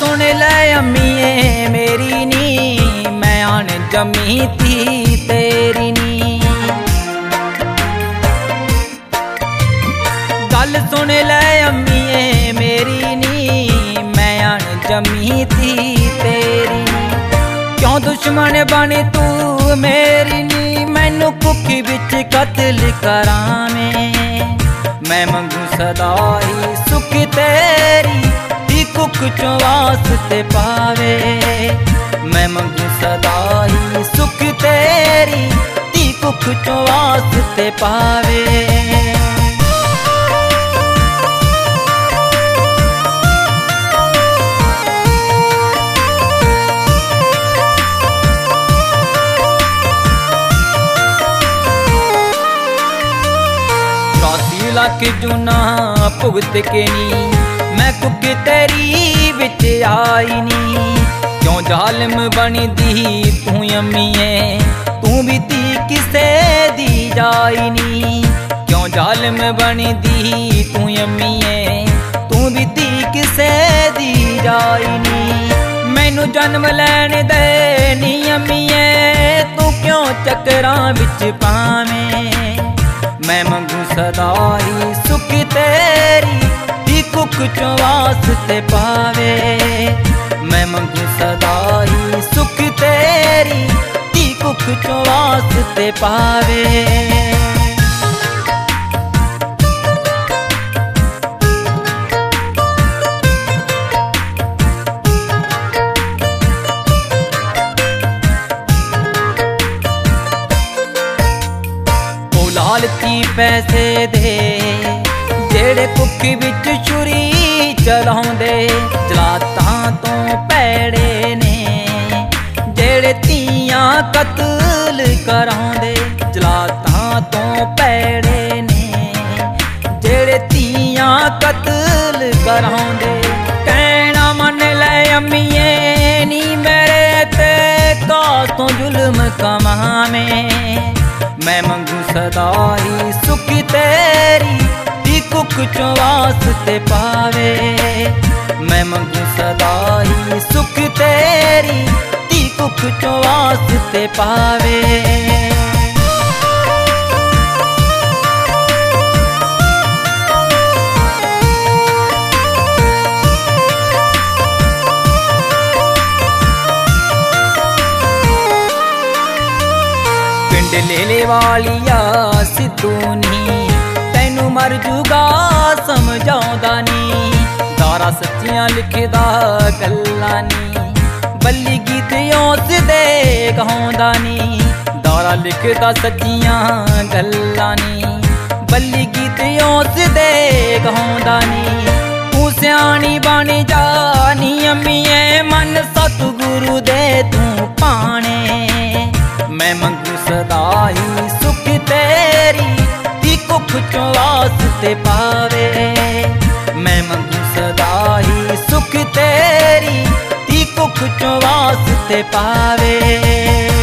सुन लै अम्मीए मेरी नी, मैं अण जमी थी तेरी नी। गल सुन लै अम्मीए मेरी नी, मैं अण जमी थी तेरी नी। क्यों दुश्मन बनी तू मेरी नी, मैनू कुखी बिच कतल करावें। मैं मंगू सदा ही सुख तेरी, दी कुख चों वास्ते पावे। मैं मंगू सदा ही सुख तेरी, दी कुख चों वास्ते पावे। लाख जुना भुगत के नी, मैं कुक तेरी बिच आई नी। क्यों जालिम बनी दी तू अम्मीए, तू भी धी किसे दी जाई नी। क्यों जालिम बनी दी तू अम्मीए, तू भी धी किसे दी जाई नी। मैनू जन्म लैण दे नी अम्मीए, तू क्यों चक्रां विच पावें। मैं मंगू सदा ही सुख तेरी, दी कुख चों वास्ते पावे। मैं मंगू सदा ही सुख तेरी, दी कुख चों वास्ते पावे। लालची पैसे दे जेड़े कुख विच छुरी चलाउंदे, जलातां तो पैड़े ने जेड़े धीआं कतल कराउंदे। जलातां तो पैड़े ने जेड़े धीआं कतल कराउंदे। कहना मन लै अम्मीए नी मेरे ते कातों जुल्म कमावें। मैं मंगू सदा ही सुख तेरी, दी कुख चों वास्ते पावे। मैं मंगू सदा ही सुख तेरी, दी कुख चों वास्ते पावे। लेले वालिया सिद्धू नी, तैनू मर जूगा समझाउंदा नी। दारा सच्चियां लिखदा गल्लां नी, बल्ली गीत उस दे गाउंदा नी। दारा लिखदा सच्चियां गल्लां नी, बल्ली गीत उस दे गाउंदा नी। तू सियाणी बन जानी अम्मीए, मन सतगुरु दे तू पाने। मैं मंगू सदा ही सुख तेरी, दी कुख चों वास्ते पावे। मैं मंगू सदा ही सुख तेरी, दी कुख चों वास्ते पावे।